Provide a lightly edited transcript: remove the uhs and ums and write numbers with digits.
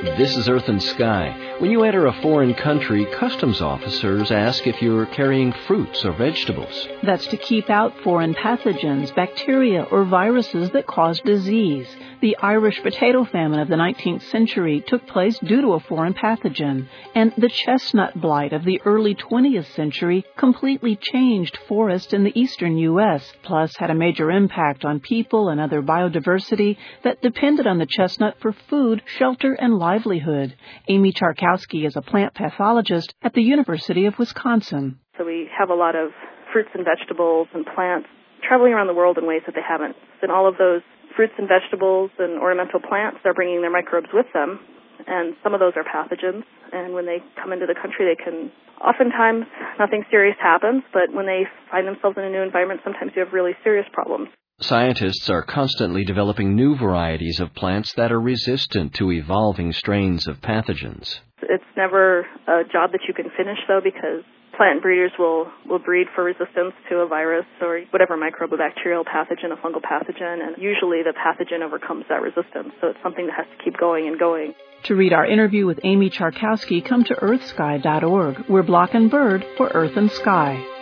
This is Earth and Sky. When you enter a foreign country, customs officers ask if you're carrying fruits or vegetables. That's to keep out foreign pathogens, bacteria, or viruses that cause disease. The Irish potato famine of the 19th century took place due to a foreign pathogen, and the chestnut blight of the early 20th century completely changed forests in the eastern U.S., plus had a major impact on people and other biodiversity that depended on the chestnut for food, shelter, and livelihood. Amy Charkowski is a plant pathologist at the University of Wisconsin. So we have a lot of fruits and vegetables and plants traveling around the world in ways that they haven't. And all of those fruits and vegetables and ornamental plants are bringing their microbes with them, and some of those are pathogens. And when they come into the country, they can, oftentimes nothing serious happens, but when they find themselves in a new environment, sometimes you have really serious problems. Scientists are constantly developing new varieties of plants that are resistant to evolving strains of pathogens. It's never a job that you can finish, though, because plant breeders will breed for resistance to a virus or whatever microbe, a bacterial pathogen, a fungal pathogen, and usually the pathogen overcomes that resistance. So it's something that has to keep going and going. To read our interview with Amy Charkowski, come to earthsky.org. We're Block and Bird for Earth and Sky.